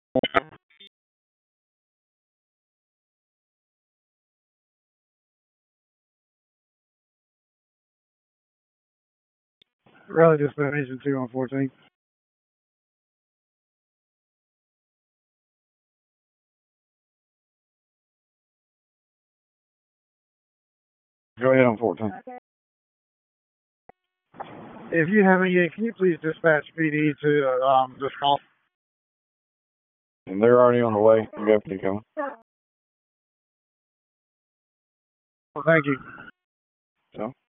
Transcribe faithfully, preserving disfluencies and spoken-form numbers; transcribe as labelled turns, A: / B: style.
A: Rally destination two on fourteen. Go ahead on fourteen. If you have any, can you please dispatch P D to uh, um, this call? And they're already on the way. The deputy coming. Well, thank you. So.